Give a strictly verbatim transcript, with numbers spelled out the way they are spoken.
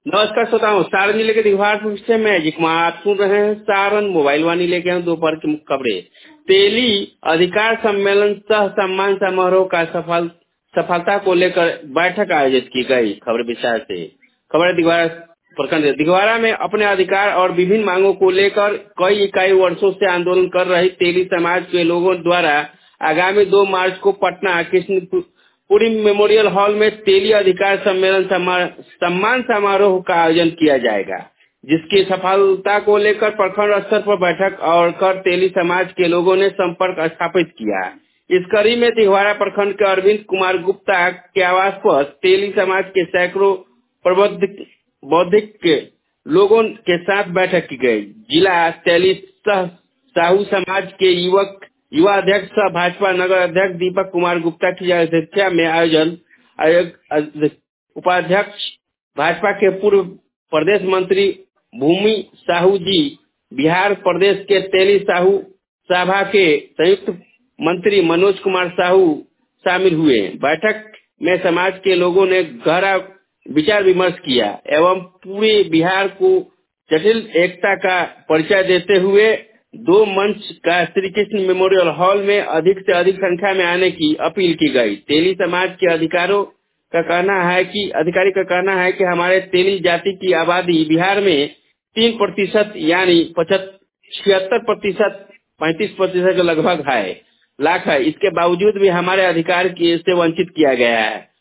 नमस्कार श्रोताओं, सारण जिले के दिघवार से मैं अजय कुमार आप सुन रहे हैं सारण मोबाइल वाणी लेके हम दोपहर की मुख्य खबरें। तेली अधिकार सम्मेलन सह सम्मान समारोह का सफल सफलता को लेकर बैठक आयोजित की गई। खबर विस्तार से खबर दिघवारा प्रखंड दिघवारा में अपने अधिकार और विभिन्न मांगों को लेकर कई इकाई वर्षों से आंदोलन कर रही तेली समाज के लोगों द्वारा आगामी दो मार्च को पटना कृष्ण पुरी मेमोरियल हॉल में तेली अधिकार सम्मेलन सम्मान समारोह का आयोजन किया जाएगा, जिसकी सफलता को लेकर प्रखंड स्तर पर बैठक और कर तेली समाज के लोगों ने संपर्क स्थापित किया। इस कड़ी में दिघवारा प्रखंड के अरविंद कुमार गुप्ता के आवास पर तेली समाज के सैकड़ों प्रबुद्ध बौद्धिक के लोगों के साथ बैठक की गई। जिला तेली सह साहू समाज के युवक युवा अध्यक्ष सह भाजपा नगर अध्यक्ष दीपक कुमार गुप्ता की अध्यक्षता में आयोजन आयोग उपाध्यक्ष भाजपा के पूर्व प्रदेश मंत्री भूमि साहू जी, बिहार प्रदेश के तेली साहू सभा के संयुक्त मंत्री मनोज कुमार साहू शामिल हुए। बैठक में समाज के लोगों ने गहरा विचार विमर्श किया एवं पूरे बिहार को जटिल एकता का परिचय देते हुए दो मंच का श्री कृष्ण मेमोरियल हॉल में अधिक से अधिक संख्या में आने की अपील की गई। तेली समाज के अधिकारों का कहना है कि अधिकारी का कहना है कि हमारे तेली जाति की आबादी बिहार में तीन प्रतिशत यानी छिहत्तर प्रतिशत पैंतीस प्रतिशत के लगभग है लाख है। इसके बावजूद भी हमारे अधिकार की से वंचित किया गया है।